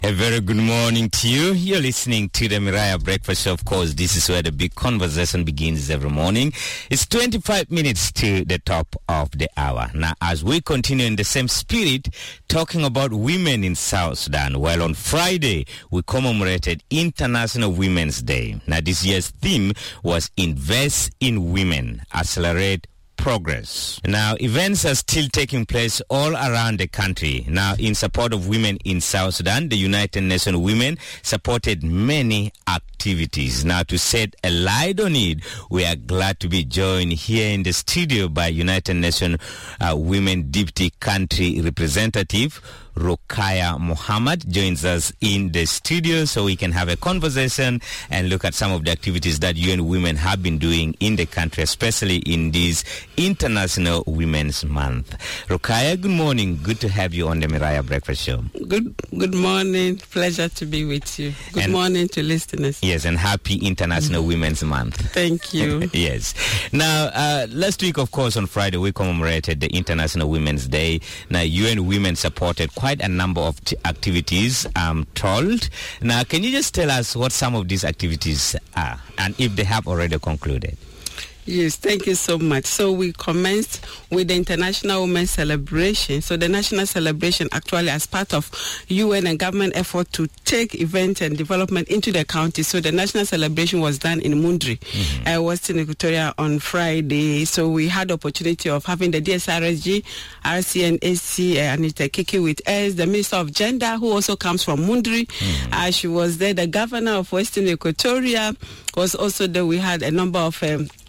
A very good morning to you. You're listening to the Miraya Breakfast Show. Of course, this is where the big conversation begins every morning. It's 25 minutes to the top of the hour. Now, as we continue in the same spirit, talking about women in South Sudan, well, on Friday, we commemorated International Women's Day. Now, this year's theme was Invest in Women, Accelerate Progress. Now, events are still taking place all around the country. Now, in support of women in South Sudan, the United Nations Women supported many activities. Now, to shed a light on it, we are glad to be joined here in the studio by United Nations Women Deputy Country Representative Rukaya Muhammad joins us in the studio so we can have a conversation and look at some of the activities that UN Women have been doing in the country, especially in this International Women's Month. Rukaya, good morning. Good to have you on the Miraya Breakfast Show. Good morning. Pleasure to be with you. Good morning to listeners. Yes, and happy International Women's Month. Thank you. Yes. Now, last week, of course, on Friday, we commemorated the International Women's Day. Now, UN Women supported quite a number of activities, I'm told. Now, can you just tell us what some of these activities are and if they have already concluded? Yes, thank you so much. So we commenced with the International Women's Celebration. So the national celebration actually as part of UN and government effort to take event and development into the county. So the national celebration was done in Mundri, Western Equatoria on Friday. So we had the opportunity of having the DSRSG, RCNAC, Anita Kiki with us, the Minister of Gender, who also comes from Mundri. She was there. The Governor of Western Equatoria was also there. We had a number of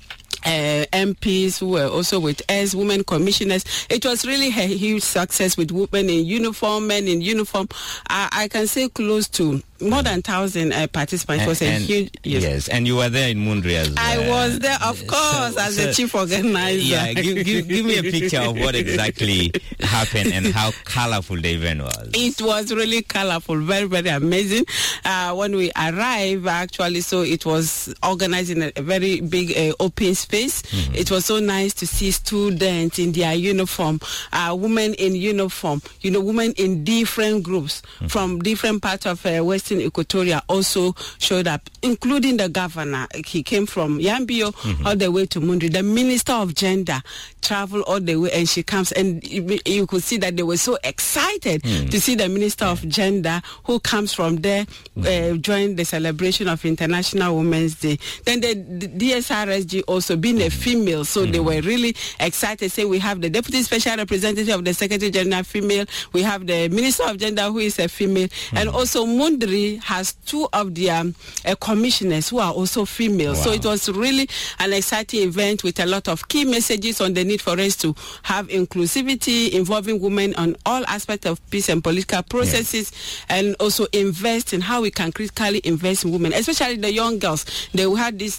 MPs who were also with us, women commissioners. It was really a huge success with women in uniform, men in uniform. I can say close to more than 1,000 participants. It was a huge... Yes, and you were there in Mundri as well. I was there, of course, as the chief organizer. Yeah, give me a picture of what exactly happened and how colorful the event was. It was really colorful, very, very amazing. When we arrived, actually, so it was organized in a very big open space. It was so nice to see students in their uniform, women in uniform, women in different groups from different parts of Western Equatoria also showed up, including the governor. He came from Yambio all the way to Mundri. The Minister of Gender traveled all the way, and she comes, and you could see that they were so excited to see the Minister of Gender who comes from there join the celebration of International Women's Day. Then the DSRSG also being a female, so they were really excited. Say we have the Deputy Special Representative of the Secretary General female, we have the Minister of Gender who is a female, and also Mundri has two of their commissioners who are also female. Wow. So it was really an exciting event with a lot of key messages on the need for us to have inclusivity, involving women on all aspects of peace and political processes, and also invest in how we can critically invest in women, especially the young girls. They had this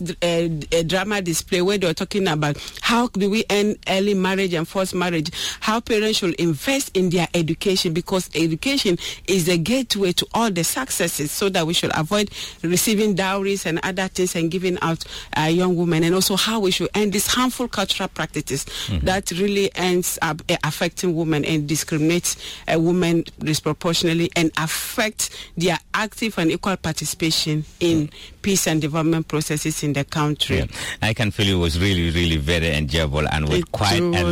drama display where they were talking about how do we end early marriage and forced marriage, how parents should invest in their education, because education is the gateway to all the successes, so that we should avoid receiving dowries and other things and giving out young women, and also how we should end these harmful cultural practices that really ends up affecting women and discriminates women disproportionately and affect their active and equal participation in peace and development processes in the country. Yeah. I can feel it was really, really very enjoyable and with quite a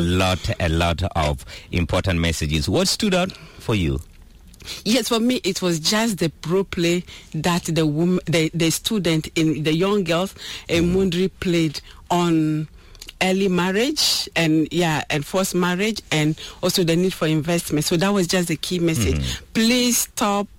lot of important messages. What stood out for you? Yes, for me, it was just the pro play that the student, in the young girls in Mundri played on early marriage and forced marriage, and also the need for investment. So that was just the key message. Please stop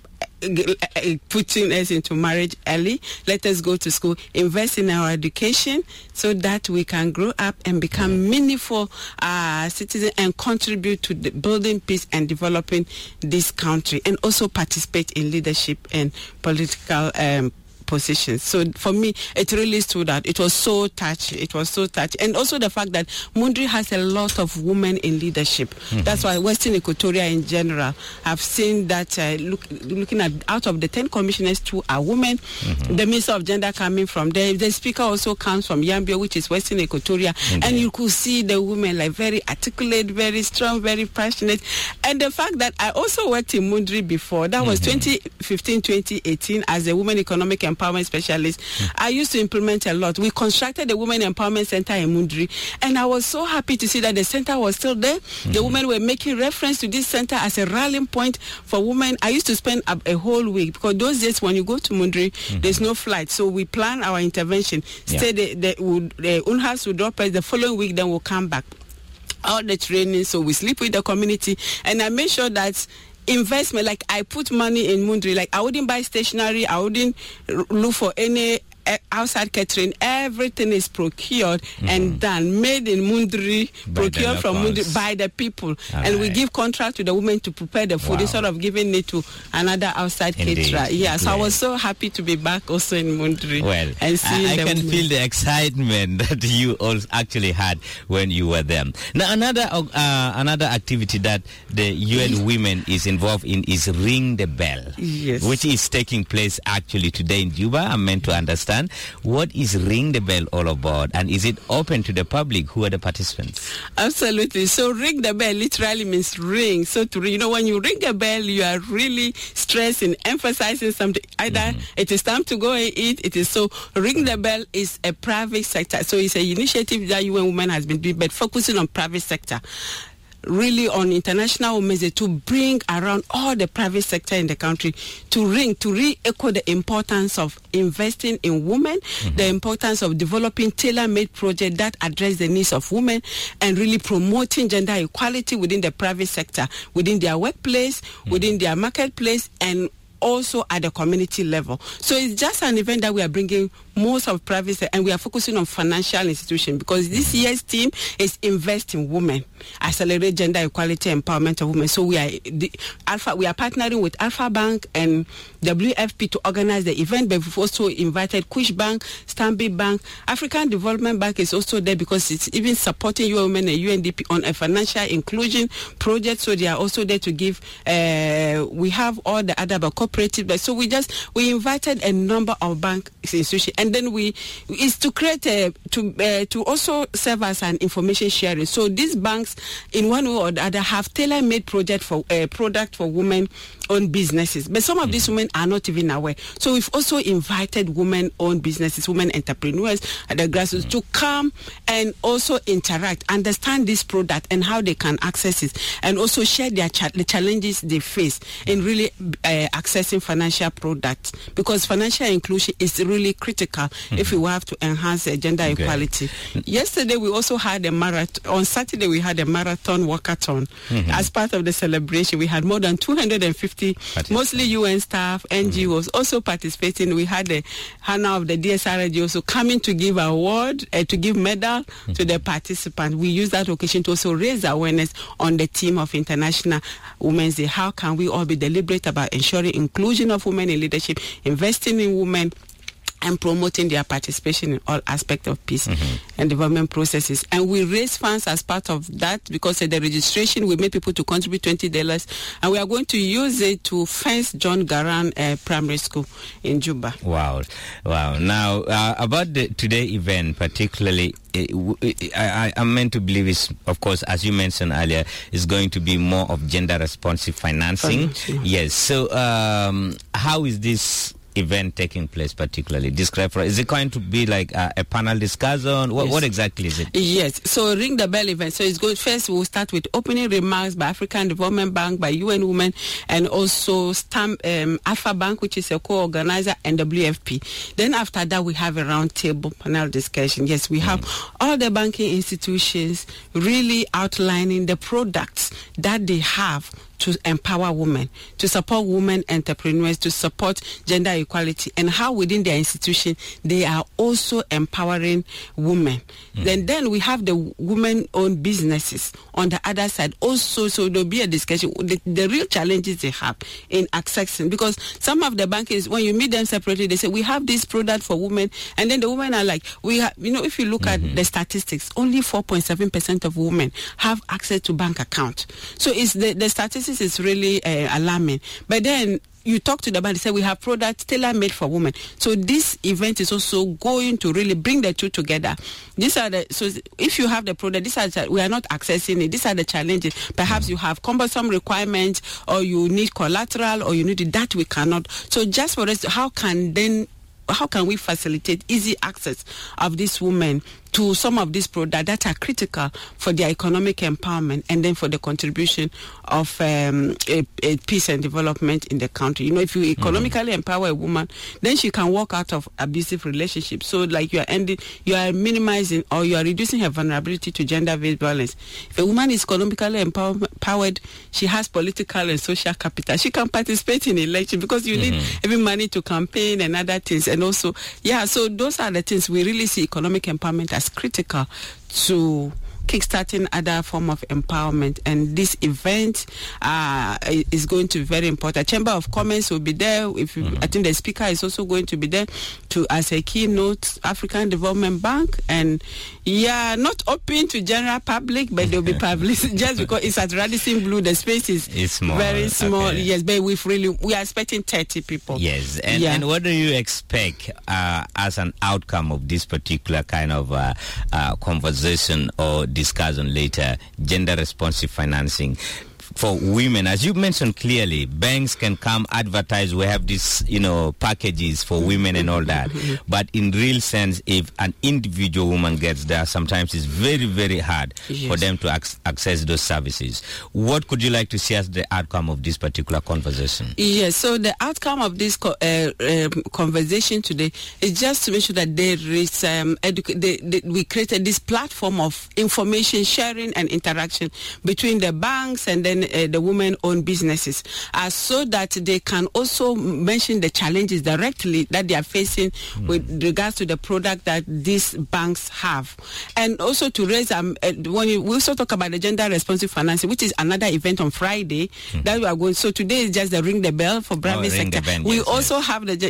putting us into marriage early. Let us go to school, invest in our education so that we can grow up and become meaningful citizens and contribute to the building peace and developing this country, and also participate in leadership and political positions. So for me, it really stood out. It was so touchy. And also the fact that Mundri has a lot of women in leadership. That's why Western Equatoria in general have seen that looking at out of the 10 commissioners, 2 are women. The Minister of Gender coming from there. The Speaker also comes from Yambio, which is Western Equatoria. And you could see the women like very articulate, very strong, very passionate. And the fact that I also worked in Mundri before, that was 2015, 2018 as a Women Economic Empowerment Specialist. I used to implement a lot. We constructed the Women Empowerment Center in Mundri, and I was so happy to see that the center was still there. The women were making reference to this center as a rallying point for women. I used to spend a whole week, because those days when you go to Mundri, there's no flight. So we plan our intervention. Stay the UNHAS would drop us the following week, then we'll come back. All the training, so we sleep with the community, and I make sure that investment, like I put money in Mundri, like I wouldn't buy stationery, I wouldn't look for any outside catering. Everything is procured and done, made in Mundri, procured from Mundri by the people. And we give contract to the women to prepare the food instead of giving it to another outside caterer. Yeah, so I was so happy to be back also in Mundri. Well, and I can feel the excitement that you all actually had when you were there. Now, another activity that the UN Women is involved in is Ring the Bell, which is taking place actually today in Juba. I'm meant to understand. What is Ring the Bell all about, and is it open to the public? Who are the participants? Absolutely. So Ring the Bell literally means ring. So when you ring a bell, you are really stressing, emphasizing something. Either it is time to go and eat. It is so. Ring the Bell is a private sector. So it's an initiative that UN Women has been doing, but focusing on private sector. Really on International Women's Day, to bring around all the private sector in the country to re-echo the importance of investing in women, the importance of developing tailor-made projects that address the needs of women, and really promoting gender equality within the private sector, within their workplace, within their marketplace, and also at the community level. So it's just an event that we are bringing most of private sector, and we are focusing on financial institutions, because this year's theme is Invest in Women, Accelerate Gender Equality Empowerment of Women. So we are partnering with Alpha Bank and WFP to organize the event, but we've also invited Kush Bank, Stanbic Bank, African Development Bank is also there, because it's even supporting UN Women and UNDP on a financial inclusion project. So they are also there to give. We have all the other cooperatives. So we invited a number of bank institutions, and then is to create to also serve as an information sharing. So these banks, in one way or the other, have tailor-made product for women-owned businesses. But some of these women are not even aware. So we've also invited women-owned businesses, women entrepreneurs at the grassroots to come and also interact, understand this product and how they can access it, and also share the challenges they face in really accessing financial products, because financial inclusion is really critical if we have to enhance gender equality. Yesterday we also had a marathon. On Saturday we had a marathon walkathon. As part of the celebration, we had more than 250 mostly UN staff, NGOs also participating. We had the Hannah of the DSRG also coming to give award, to give medal to the participants. We use that occasion to also raise awareness on the theme of International Women's Day. How can we all be deliberate about ensuring inclusion of women in leadership, investing in women, and promoting their participation in all aspects of peace and development processes. And we raise funds as part of that, because at the registration we made people to contribute $20, and we are going to use it to fence John Garan Primary School in Juba. Wow. Now, about the today event particularly, I'm meant to believe is, of course, as you mentioned earlier, is going to be more of gender responsive financing. Yes. So how is this event taking place particularly? Describe for us. Is it going to be like a panel discussion? What exactly is it? Yes. So Ring the Bell event. So it's good. First, we'll start with opening remarks by African Development Bank, by UN Women, and also Alpha Bank, which is a co-organizer, and WFP. Then after that, we have a roundtable panel discussion. Yes, we have all the banking institutions really outlining the products that they have to empower women, to support women entrepreneurs, to support gender equality, and how within their institution they are also empowering women. Then we have the women-owned businesses on the other side also, so there'll be a discussion, the real challenges they have in accessing, because some of the bankers, when you meet them separately, they say, we have this product for women, and then the women are like, we have, if you look at the statistics, only 4.7% of women have access to bank account. So it's the statistics is really alarming. But then you talk to the bank, they say we have products tailor-made for women. So this event is also going to really bring the two together. So if you have the product, we are not accessing it. These are the challenges. Perhaps you have cumbersome requirements, or you need collateral, or you need that we cannot. So just for us, how can we facilitate easy access of these women to some of these products that are critical for their economic empowerment and then for the contribution of a peace and development in the country. If you economically empower a woman, then she can walk out of abusive relationships. So like you are minimizing or you are reducing her vulnerability to gender-based violence. If a woman is economically empowered, she has political and social capital. She can participate in election because you need even money to campaign and other things. And also, so those are the things we really see economic empowerment as critical to kickstarting other form of empowerment, and this event is going to be very important. Chamber of Commerce will be there. I think the speaker is also going to be there as a keynote. African Development Bank, and not open to general public, but they'll be published just because it's at Radisson Blu. The space is small, very small. Okay. Yes, but we are expecting 30 people. Yes, and what do you expect as an outcome of this particular kind of conversation or discussion later, gender responsive financing for women? As you mentioned clearly, banks can come advertise, we have these, packages for women and all that. But in real sense, if an individual woman gets there, sometimes it's very, very hard for them to access those services. What could you like to see as the outcome of this particular conversation? Yes, so the outcome of this conversation today is just to make sure that there is, we created this platform of information sharing and interaction between the banks and then the women-owned businesses, so that they can also mention the challenges directly that they are facing with regards to the product that these banks have. And also to raise, when we also talk about the gender responsive financing, which is another event on Friday that we are going. So today is just the ring the bell for private sector. We also have the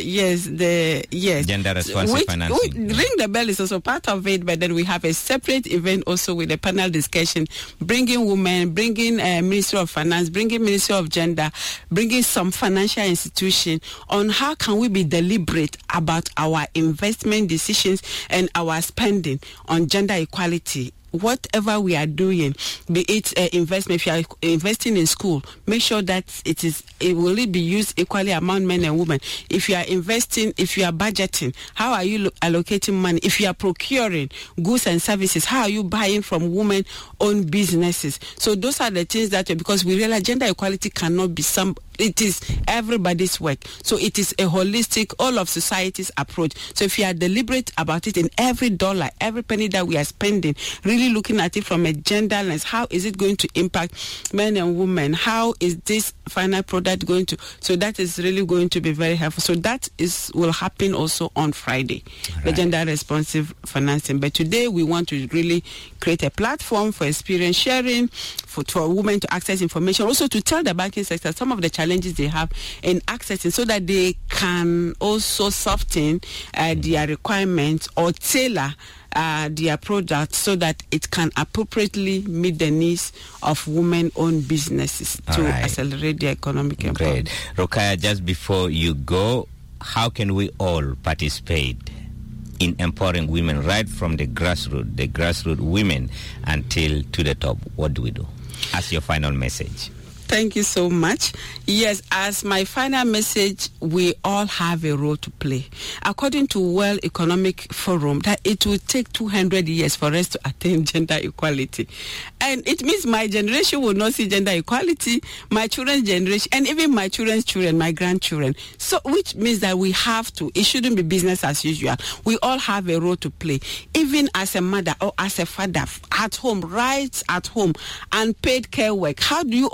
gender responsive financing. Ring the bell is also part of it, but then we have a separate event also with a panel discussion, bringing women, bringing Ministry of Finance, bringing Ministry of Gender, bringing some financial institution on how can we be deliberate about our investment decisions and our spending on gender equality. Whatever we are doing, be it investment, if you are investing in school, make sure that it will be used equally among men and women. If you are investing, if you are budgeting, how are you allocating money? If you are procuring goods and services, how are you buying from women-owned businesses? So those are the things that, because we realize gender equality cannot be it is everybody's work. So it is a holistic, all of society's approach. So if you are deliberate about it in every dollar, every penny that we are spending, really looking at it from a gender lens, how is it going to impact men and women? How is this final product going to? So that is really going to be very helpful. So that will happen also on Friday, the gender responsive financing. But today we want to really create a platform for experience sharing, for women to access information, also to tell the banking sector some of the challenges they have in accessing, so that they can also soften their requirements or tailor their product so that it can appropriately meet the needs of women-owned businesses to accelerate their economic empowerment. Great. Rukayah, just before you go, how can we all participate in empowering women right from the grassroots women until to the top? What do we do as your final message? Thank you so much. Yes, as my final message, we all have a role to play. According to World Economic Forum, that it will take 200 years for us to attain gender equality. And it means my generation will not see gender equality, my children's generation, and even my children's children, my grandchildren. So, which means that we have to, it shouldn't be business as usual. We all have a role to play. Even as a mother or as a father, at home, right at home, unpaid care work. How do you also learn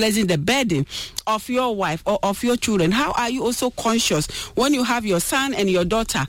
lessen the burden of your wife or of your children? How are you also conscious when you have your son and your daughter?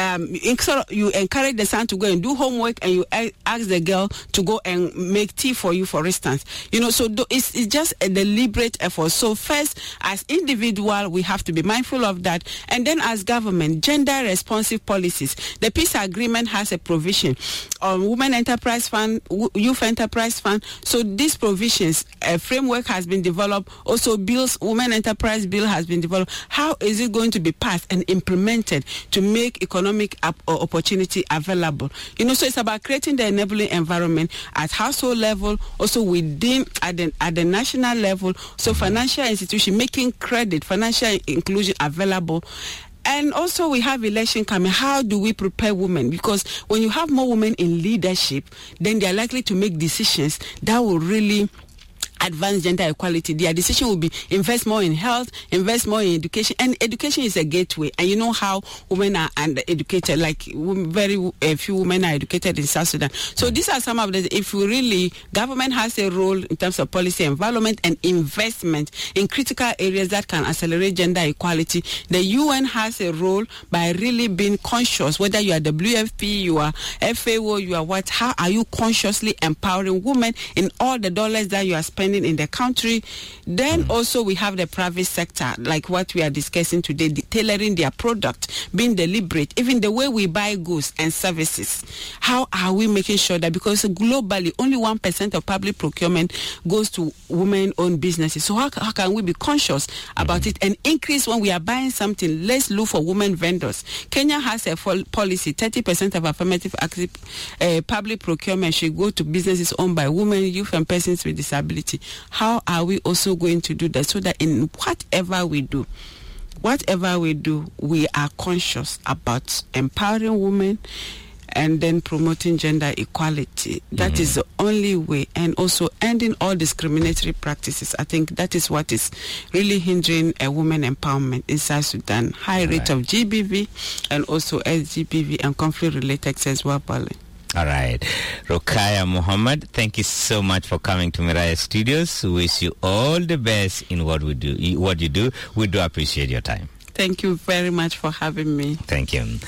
You encourage the son to go and do homework, and you ask the girl to go and make tea for you, for instance. So it's just a deliberate effort. So first, as individual, we have to be mindful of that. And then as government, gender-responsive policies. The peace agreement has a provision on Women Enterprise Fund, Youth Enterprise Fund. So these provisions, a framework has been developed. Also, Women Enterprise Bill has been developed. How is it going to be passed and implemented to make economic opportunity available? So it's about creating the enabling environment at household level, also within at the national level. So financial institution making credit, financial inclusion available. And also we have election coming. How do we prepare women? Because when you have more women in leadership, then they are likely to make decisions that will really advance gender equality. Their decision will be invest more in health, invest more in education, and education is a gateway. And you know how women are undereducated, like very few women are educated in South Sudan. So these are some of the, if we really, government has a role in terms of policy, environment, and investment in critical areas that can accelerate gender equality. The UN has a role by really being conscious, whether you are WFP, you are FAO, you are what, how are you consciously empowering women in all the dollars that you are spending in the country. Then also we have the private sector, like what we are discussing today, tailoring their product, being deliberate, even the way we buy goods and services. How are we making sure that, because globally only 1% of public procurement goes to women-owned businesses. So how can we be conscious about it and increase when we are buying something? Let's look for women vendors. Kenya has a policy, 30% of affirmative action public procurement should go to businesses owned by women, youth, and persons with disability. How are we also going to do that so that in whatever we do, we are conscious about empowering women and then promoting gender equality? That is the only way. And also ending all discriminatory practices. I think that is what is really hindering a woman empowerment in South Sudan. High rate of GBV and also SGBV and conflict-related sexual violence. All right. Rukaya Muhammad, thank you so much for coming to Miraya Studios. We wish you all the best in what you do. We do appreciate your time. Thank you very much for having me. Thank you.